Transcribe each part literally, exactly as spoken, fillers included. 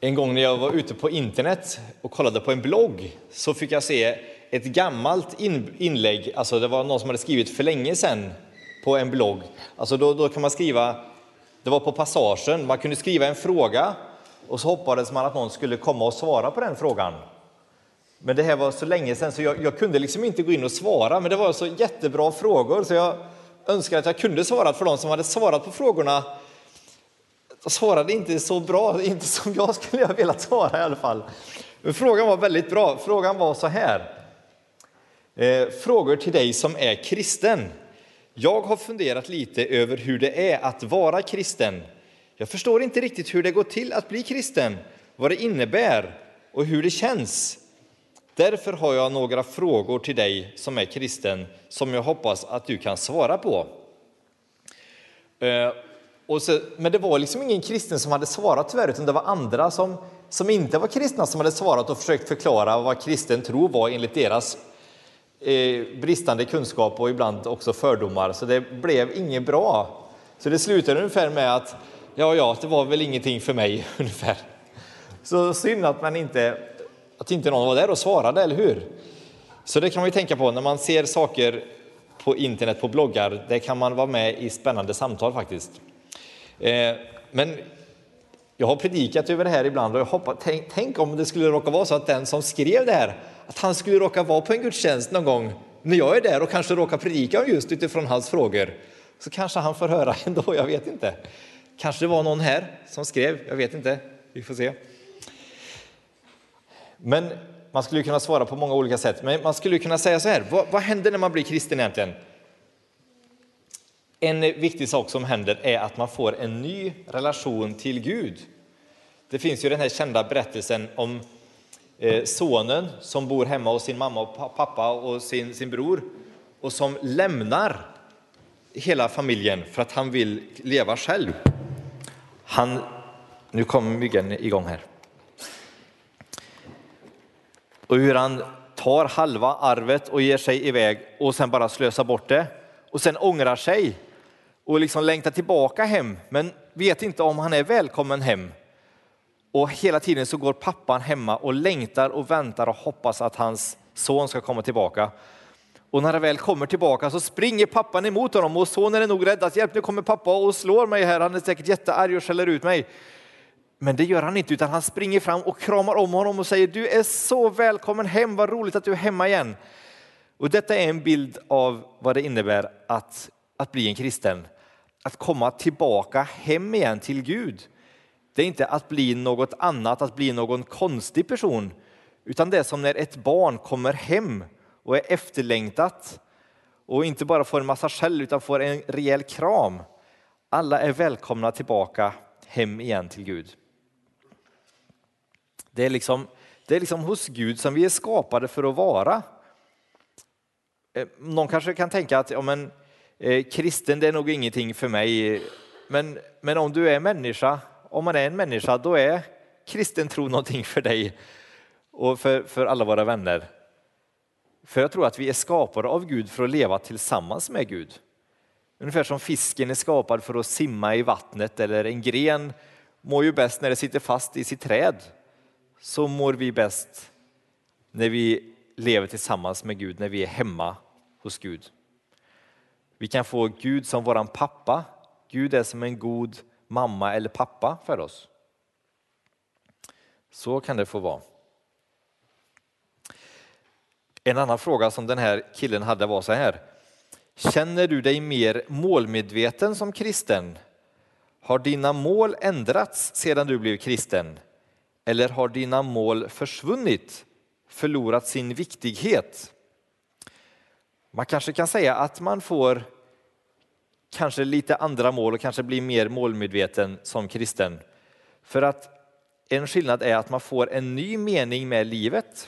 En gång när jag var ute på internet och kollade på en blogg så fick jag se ett gammalt inlägg. Alltså det var någon som hade skrivit för länge sedan på en blogg. Alltså då, då kan man skriva, det var på passagen, man kunde skriva en fråga och så hoppades man att någon skulle komma och svara på den frågan. Men det här var så länge sedan så jag, jag kunde liksom inte gå in och svara, men det var så jättebra frågor så jag önskar att jag kunde svara för de som hade svarat på frågorna. Jag svarade inte så bra, inte som jag skulle ha velat svara i alla fall. Men frågan var väldigt bra. Frågan var så här. Eh, frågor till dig som är kristen. Jag har funderat lite över hur det är att vara kristen. Jag förstår inte riktigt hur det går till att bli kristen, vad det innebär och hur det känns. Därför har jag några frågor till dig som är kristen som jag hoppas att du kan svara på. Eh, Och så, men det var liksom ingen kristen som hade svarat tyvärr, utan det var andra som, som inte var kristna som hade svarat och försökt förklara vad kristen tro var enligt deras eh, bristande kunskap och ibland också fördomar. Så det blev inget bra. Så det slutade ungefär med att ja, ja, det var väl ingenting för mig ungefär. Så synd att man inte, att inte någon var där och svarade, eller hur? Så det kan man ju tänka på när man ser saker på internet, på bloggar. Det kan man vara med i spännande samtal faktiskt. Men jag har predikat över det här ibland och jag hoppas, tänk, tänk om det skulle råka vara så att den som skrev det här, att han skulle råka vara på en gudstjänst någon gång när jag är där och kanske råka predika just utifrån hans frågor. Så kanske han får höra ändå, jag vet inte. Kanske det var någon här som skrev, jag vet inte, vi får se. Men man skulle kunna svara på många olika sätt, men man skulle kunna säga så här, vad, vad händer när man blir kristen egentligen? En viktig sak som händer är att man får en ny relation till Gud. Det finns ju den här kända berättelsen om eh, sonen som bor hemma hos sin mamma och pappa och sin, sin bror och som lämnar hela familjen för att han vill leva själv. Han, nu kommer myggen igång här. Och hur han tar halva arvet och ger sig iväg och sen bara slösar bort det. Och sen ångrar sig och liksom längtar tillbaka hem, men vet inte om han är välkommen hem. Och hela tiden så går pappan hemma och längtar och väntar och hoppas att hans son ska komma tillbaka. Och när han väl kommer tillbaka så springer pappan emot honom och sonen är nog rädd att hjälp, nu kommer pappa och slår mig här. Han är säkert jättearg och skäller ut mig. Men det gör han inte, utan han springer fram och kramar om honom och säger, du är så välkommen hem, vad roligt att du är hemma igen. Och detta är en bild av vad det innebär att, att bli en kristen. Att komma tillbaka hem igen till Gud. Det är inte att bli något annat, att bli någon konstig person. Utan det är som när ett barn kommer hem och är efterlängtat. Och inte bara får en massa skäll utan får en rejäl kram. Alla är välkomna tillbaka hem igen till Gud. Det är liksom, det är liksom hos Gud som vi är skapade för att vara. Någon kanske kan tänka att ja, men, eh, kristen det är nog ingenting för mig. Men, men om du är människa, om man är en människa, då är kristen tro någonting för dig och för, för alla våra vänner. För jag tror att vi är skapade av Gud för att leva tillsammans med Gud. Ungefär som fisken är skapad för att simma i vattnet, eller en gren mår ju bäst när det sitter fast i sitt träd. Så mår vi bäst när vi lever tillsammans med Gud, när vi är hemma hos Gud. Vi kan få Gud som våran pappa. Gud är som en god mamma eller pappa för oss. Så kan det få vara. En annan fråga som den här killen hade var så här. Känner du dig mer målmedveten som kristen? Har dina mål ändrats sedan du blev kristen? Eller har dina mål försvunnit, förlorat sin viktighet? Man kanske kan säga att man får kanske lite andra mål och kanske blir mer målmedveten som kristen. För att en skillnad är att man får en ny mening med livet.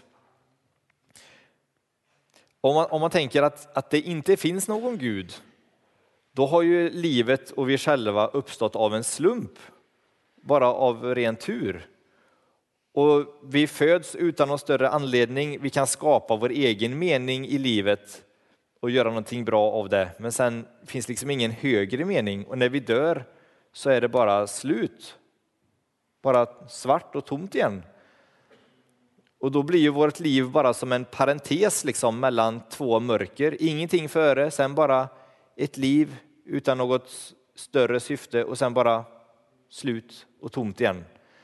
Om man, om man tänker att, att det inte finns någon Gud, då har ju livet och vi själva uppstått av en slump. Bara av ren tur. Och vi föds utan någon större anledning. Vi kan skapa vår egen mening i livet och göra någonting bra av det. Men sen finns liksom ingen högre mening. Och när vi dör så är det bara slut. bara svart och tomt igen. Och då blir ju vårt liv bara som en parentes liksom mellan två mörker. Ingenting före, sen bara ett liv utan något större syfte och sen bara slut och tomt igen.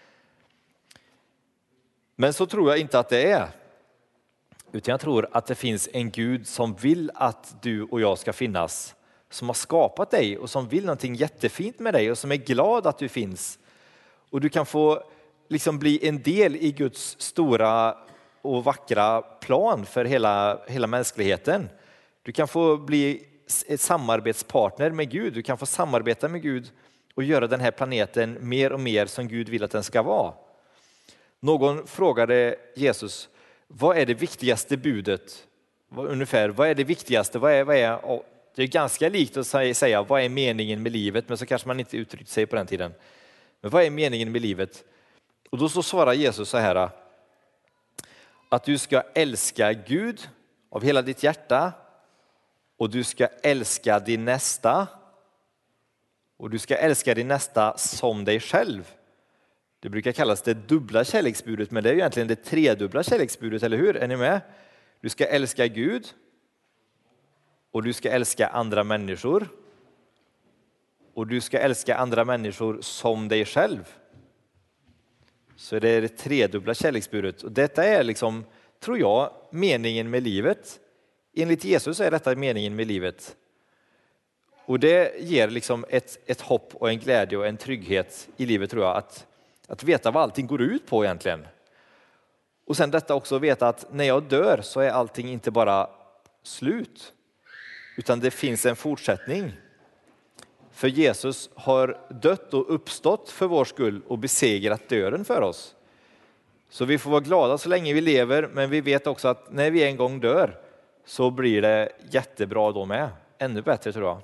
Men så tror jag inte att det är. Utan jag tror att det finns en Gud som vill att du och jag ska finnas. Som har skapat dig och som vill någonting jättefint med dig och som är glad att du finns. Och du kan få liksom bli en del i Guds stora och vackra plan för hela, hela mänskligheten. Du kan få bli ett samarbetspartner med Gud. Du kan få samarbeta med Gud och göra den här planeten mer och mer som Gud vill att den ska vara. Någon frågade Jesus, vad är det viktigaste budet? Ungefär, vad är det viktigaste? Vad är, vad är, det är ganska likt att säga, vad är meningen med livet? Men så kanske man inte uttryckt sig på den tiden. Men vad är meningen med livet? Och då så svarar Jesus så här, att du ska älska Gud av hela ditt hjärta och du ska älska din nästa och du ska älska din nästa som dig själv. Det brukar kallas det dubbla kärleksbudet, men det är ju egentligen det tredubbla kärleksbudet, eller hur? Är ni med? Du ska älska Gud och du ska älska andra människor och du ska älska andra människor som dig själv. Så det är det tredubbla kärleksbudet. Och detta är liksom, tror jag, meningen med livet. Enligt Jesus är detta meningen med livet. Och det ger liksom ett, ett hopp och en glädje och en trygghet i livet, tror jag. Att, att veta vad allting går ut på egentligen. Och sen detta också att veta att när jag dör så är allting inte bara slut. Utan det finns en fortsättning. För Jesus har dött och uppstått för vår skull och besegrat döden för oss. Så vi får vara glada så länge vi lever, men vi vet också att när vi en gång dör så blir det jättebra då med. Ännu bättre, tror jag.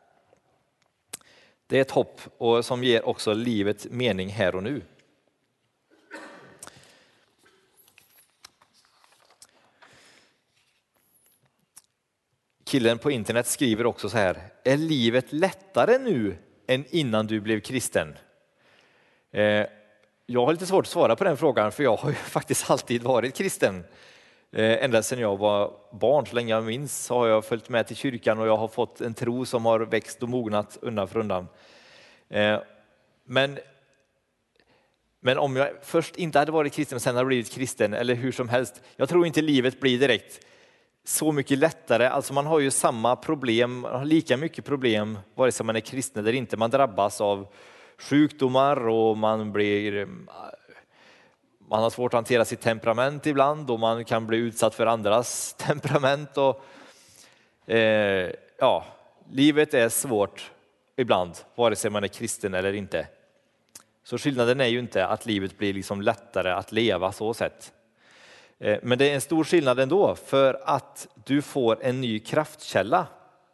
Det är ett hopp och som ger också livet mening här och nu. Killen på internet skriver också så här: är livet lättare nu än innan du blev kristen? Eh, jag har lite svårt att svara på den frågan, för jag har ju faktiskt alltid varit kristen. Eh, ända sedan jag var barn, så länge jag minns, så har jag följt med till kyrkan och jag har fått en tro som har växt och mognat undan för undan. Eh, men, men om jag först inte hade varit kristen och sen hade blivit kristen, eller hur som helst, jag tror inte livet blir direkt så mycket lättare. Alltså man har ju samma problem, man har lika mycket problem vare sig man är kristen eller inte. Man drabbas av sjukdomar och man blir man har svårt att hantera sitt temperament ibland och man kan bli utsatt för andras temperament och eh, ja, livet är svårt ibland vare sig man är kristen eller inte. Så skillnaden är ju inte att livet blir liksom lättare att leva så sätt. Men det är en stor skillnad ändå, för att du får en ny kraftkälla.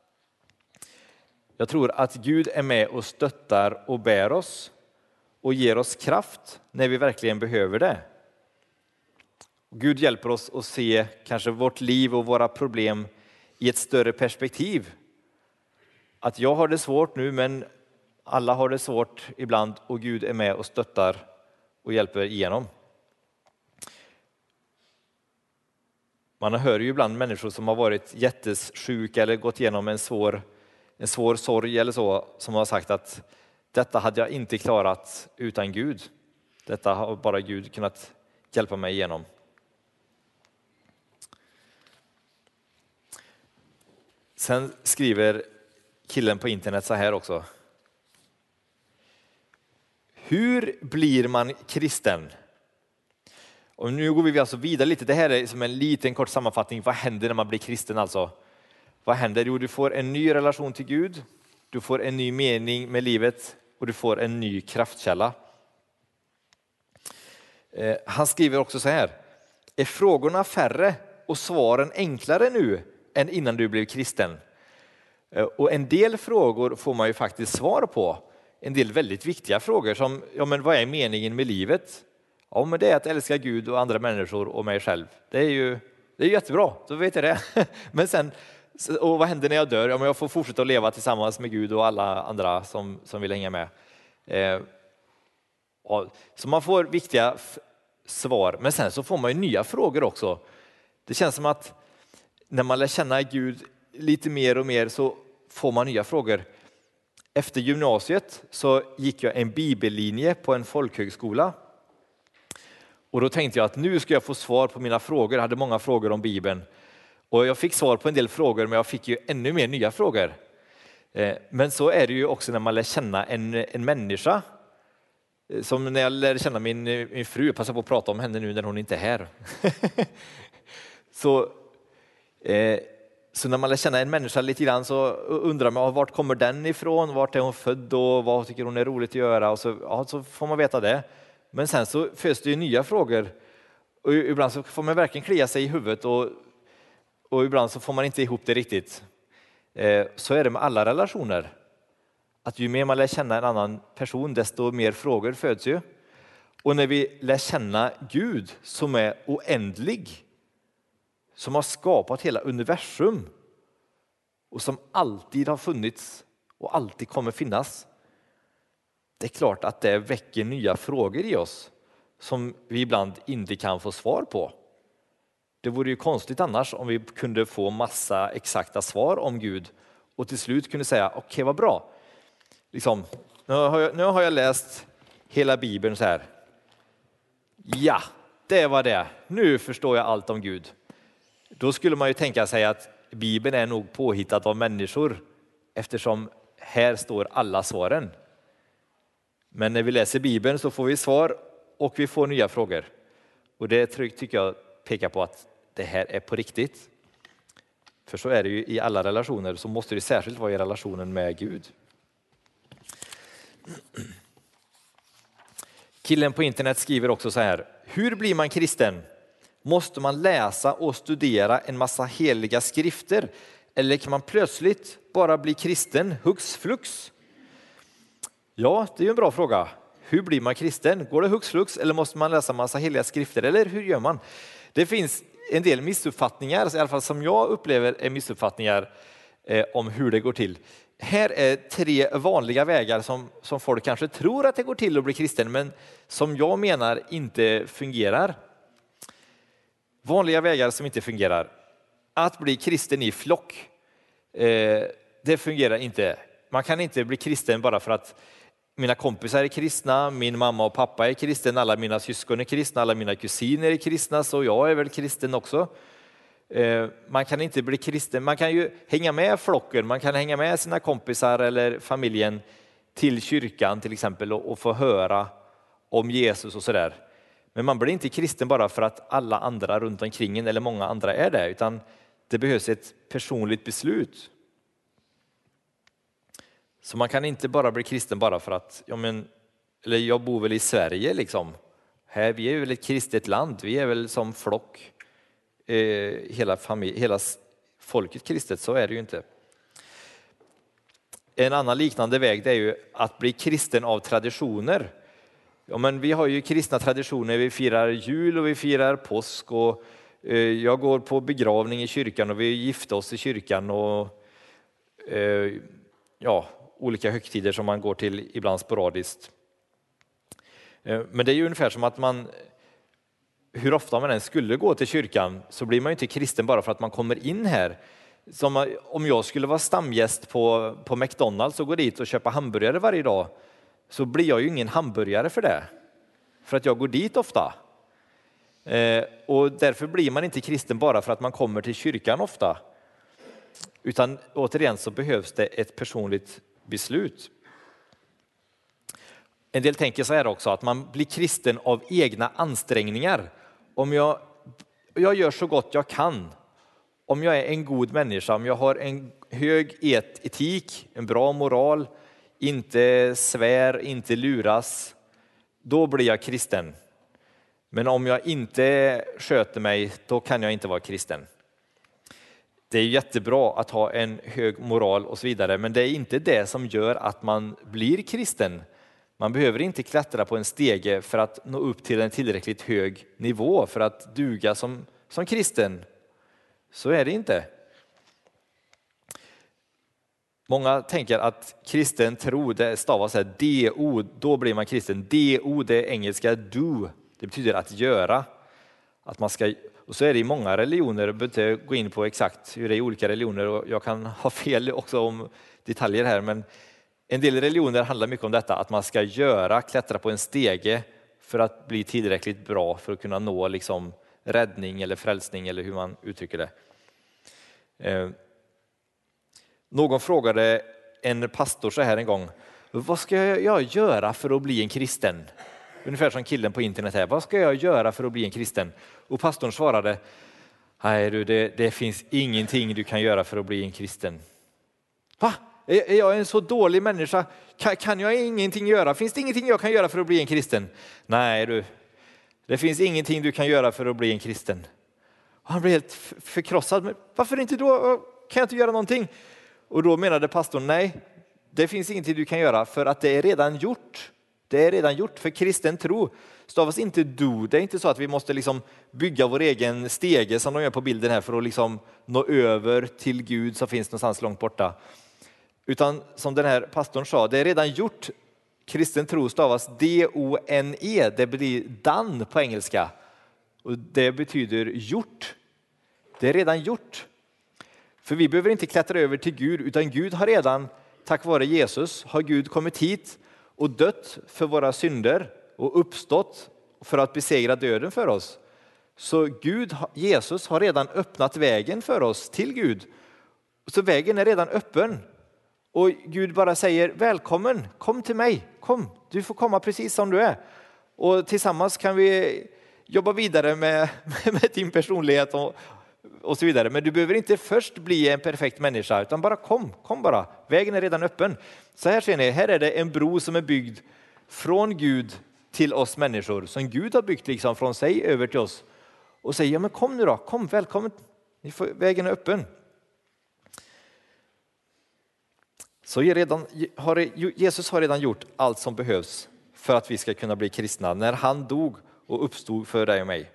Jag tror att Gud är med och stöttar och bär oss och ger oss kraft när vi verkligen behöver det. Gud hjälper oss att se kanske vårt liv och våra problem i ett större perspektiv. Att jag har det svårt nu, men alla har det svårt ibland och Gud är med och stöttar och hjälper igenom. Man hör ju ibland människor som har varit jättesjuka eller gått igenom en svår, en svår sorg eller så, som har sagt att detta hade jag inte klarat utan Gud. Detta har bara Gud kunnat hjälpa mig igenom. Sen skriver killen på internet så här också: hur blir man kristen? Och nu går vi alltså vidare lite. Det här är som en liten kort sammanfattning. Vad händer när man blir kristen alltså? Vad händer? Jo, du får en ny relation till Gud. Du får en ny mening med livet. Och du får en ny kraftkälla. Eh, han skriver också så här: är frågorna färre och svaren enklare nu än innan du blev kristen? Eh, och en del frågor får man ju faktiskt svar på. En del väldigt viktiga frågor som, ja men vad är meningen med livet? Ja, men det är att älska Gud och andra människor och mig själv. Det är ju det är jättebra, då vet jag det. Men sen, och vad händer när jag dör? Ja, men jag får fortsätta att leva tillsammans med Gud och alla andra som, som vill hänga med. Eh, Ja, så man får viktiga f- svar, men sen så får man ju nya frågor också. Det känns som att när man lär känna Gud lite mer och mer så får man nya frågor. Efter gymnasiet så gick jag en bibellinje på en folkhögskola. Och då tänkte jag att nu ska jag få svar på mina frågor. Jag hade många frågor om Bibeln. Och jag fick svar på en del frågor, men jag fick ju ännu mer nya frågor. Men så är det ju också när man lär känna en, en människa. Som när jag lärde känna min, min fru, passa på att prata om henne nu när hon inte är här. så, eh, så när man lär känna en människa lite grann så undrar man vart kommer den ifrån, vart är hon född och vad tycker hon är roligt att göra. Och så, ja, så får man veta det. Men sen så föds det ju nya frågor. Och ibland så får man verkligen klia sig i huvudet och, och ibland så får man inte ihop det riktigt. Eh, så är det med alla relationer. Att ju mer man lär känna en annan person, desto mer frågor föds ju. Och när vi lär känna Gud som är oändlig, som har skapat hela universum och som alltid har funnits och alltid kommer finnas. Det är klart att det väcker nya frågor i oss som vi ibland inte kan få svar på. Det vore ju konstigt annars om vi kunde få massa exakta svar om Gud och till slut kunde säga okej, okay, vad bra. Liksom, nu, har jag, nu har jag läst hela Bibeln så här. Ja, det var det. Nu förstår jag allt om Gud. Då skulle man ju tänka sig att Bibeln är nog påhittad av människor eftersom här står alla svaren. Men när vi läser Bibeln så får vi svar och vi får nya frågor. Och det tycker jag pekar på att det här är på riktigt. För så är det ju i alla relationer, så måste det särskilt vara i relationen med Gud. Killen på internet skriver också så här. Hur blir man kristen? Måste man läsa och studera en massa heliga skrifter? Eller kan man plötsligt bara bli kristen hux flux? Ja, det är ju en bra fråga. Hur blir man kristen? Går det hux flux eller måste man läsa en massa heliga skrifter? Eller hur gör man? Det finns en del missuppfattningar, i alla fall som jag upplever är missuppfattningar eh, om hur det går till. Här är tre vanliga vägar som, som folk kanske tror att det går till att bli kristen, men som jag menar inte fungerar. Vanliga vägar som inte fungerar. Att bli kristen i flock, eh, det fungerar inte. Man kan inte bli kristen bara för att mina kompisar är kristna, min mamma och pappa är kristen, alla mina syskon är kristna, alla mina kusiner är kristna, så jag är väl kristen också. Man kan inte bli kristen, man kan ju hänga med flocken, man kan hänga med sina kompisar eller familjen till kyrkan till exempel och, och få höra om Jesus och sådär. Men man blir inte kristen bara för att alla andra runt omkring en eller många andra är det, utan det behövs ett personligt beslut. Så man kan inte bara bli kristen bara för att, ja men, eller jag bor väl i Sverige liksom. Här, vi är väl ett kristet land, vi är väl som flock, eh, hela, familj, hela folket kristet, så är det ju inte. En annan liknande väg det är ju att bli kristen av traditioner. Ja, men vi har ju kristna traditioner, vi firar jul och vi firar påsk och eh, jag går på begravning i kyrkan och vi gifter oss i kyrkan och eh, ja, olika högtider som man går till ibland sporadiskt. Men det är ju ungefär som att man, hur ofta man än skulle gå till kyrkan så blir man ju inte kristen bara för att man kommer in här. Som om jag skulle vara stamgäst på, på McDonalds och gå dit och köpa hamburgare varje dag, så blir jag ju ingen hamburgare för det. För att jag går dit ofta. Eh, och därför blir man inte kristen bara för att man kommer till kyrkan ofta. Utan återigen så behövs det ett personligt beslut. En del tänker så här också, att man blir kristen av egna ansträngningar. Om jag, jag gör så gott jag kan, om jag är en god människa, om jag har en hög et, etik, en bra moral, inte svär, inte luras, då blir jag kristen. Men om jag inte sköter mig, då kan jag inte vara kristen. Det är jättebra att ha en hög moral och så vidare, men det är inte det som gör att man blir kristen. Man behöver inte klättra på en stege för att nå upp till en tillräckligt hög nivå för att duga som, som kristen. Så är det inte. Många tänker att kristen tro, det stavas så här D O, då blir man kristen. D O, det är engelska do, det betyder att göra. Att man ska, och så är det i många religioner, jag behöver inte gå in på exakt hur det är i olika religioner, och jag kan ha fel också om detaljer här, men en del religioner handlar mycket om detta, att man ska göra, klättra på en stege för att bli tillräckligt bra för att kunna nå liksom räddning eller frälsning eller hur man uttrycker det. Eh, någon frågade en pastor så här en gång: vad ska jag göra för att bli en kristen? Ungefär som killen på internet här. Vad ska jag göra för att bli en kristen? Och pastorn svarade: nej du, det, det finns ingenting du kan göra för att bli en kristen. Va? Är jag en så dålig människa? Kan, kan jag ingenting göra? Finns det ingenting jag kan göra för att bli en kristen? Nej du, det finns ingenting du kan göra för att bli en kristen. Och han blev helt förkrossad. Men varför inte då? Kan jag inte göra någonting? Och då menade pastorn: nej, det finns ingenting du kan göra för att det är redan gjort. Det är redan gjort. För kristen tro stavas inte do. Det är inte så att vi måste liksom bygga vår egen stege som de gör på bilden här för att liksom nå över till Gud som finns någonstans långt borta. Utan som den här pastorn sa, det är redan gjort. Kristen tro stavas D O N E. Det blir done på engelska. Och det betyder gjort. Det är redan gjort. För vi behöver inte klättra över till Gud, utan Gud har redan, tack vare Jesus, har Gud kommit hit och dött för våra synder och uppstått för att besegra döden för oss. Så Gud, Jesus har redan öppnat vägen för oss till Gud. Så vägen är redan öppen. Och Gud bara säger: välkommen, kom till mig, kom, du får komma precis som du är. Och tillsammans kan vi jobba vidare med, med din personlighet och, och så vidare. Men du behöver inte först bli en perfekt människa, utan bara kom, kom bara. Vägen är redan öppen. Så här ser ni, här är det en bro som är byggd från Gud till oss människor. Som Gud har byggt liksom från sig över till oss. Och säger: ja men kom nu då, kom, välkommen. Ni får, vägen är öppen. Så redan, har, Jesus har redan gjort allt som behövs för att vi ska kunna bli kristna. När han dog och uppstod för dig och mig.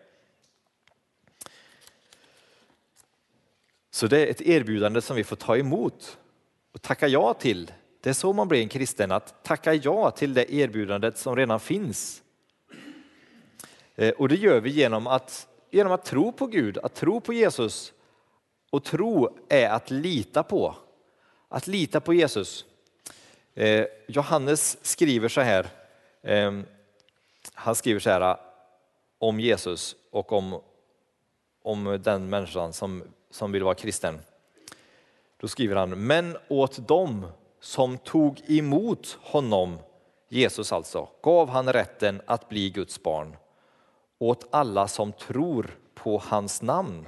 Så det är ett erbjudande som vi får ta emot och tacka ja till. Det är så man blir en kristen, att tacka ja till det erbjudandet som redan finns. Och det gör vi genom att, genom att tro på Gud, att tro på Jesus. Och tro är att lita på. Att lita på Jesus. Eh, Johannes skriver så här. Eh, han skriver så här om Jesus och om, om den människan som, som vill vara kristen. Då skriver han: men åt dem som tog emot honom, Jesus alltså, gav han rätten att bli Guds barn. Åt alla som tror på hans namn.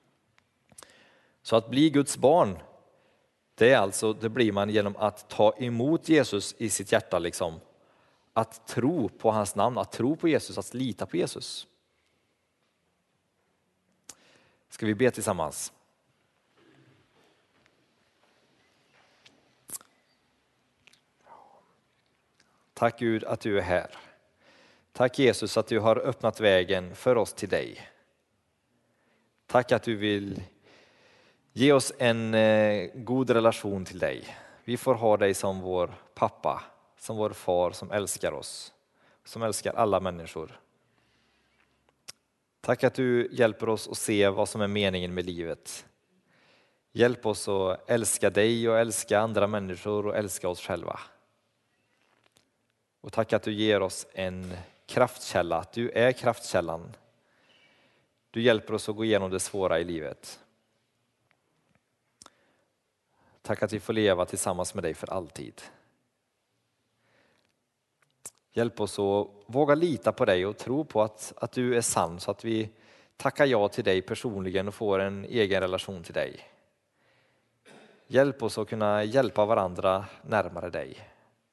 Så att bli Guds barn, det är alltså, det blir man genom att ta emot Jesus i sitt hjärta liksom. Att tro på hans namn, att tro på Jesus, att lita på Jesus. Ska vi be tillsammans? Tack Gud att du är här. Tack Jesus att du har öppnat vägen för oss till dig. Tack att du vill ge oss en eh, god relation till dig. Vi får ha dig som vår pappa, som vår far som älskar oss, som älskar alla människor. Tack att du hjälper oss att se vad som är meningen med livet. Hjälp oss att älska dig och älska andra människor och älska oss själva. Och tack att du ger oss en kraftkälla, att du är kraftkällan. Du hjälper oss att gå igenom det svåra i livet. Tack att vi får leva tillsammans med dig för alltid. Hjälp oss att våga lita på dig och tro på att, att du är sann, så att vi tackar ja till dig personligen och får en egen relation till dig. Hjälp oss att kunna hjälpa varandra närmare dig.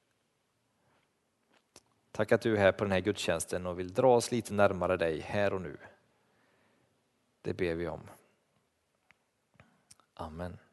Tack att du är här på den här gudstjänsten och vill dra oss lite närmare dig här och nu. Det ber vi om. Amen.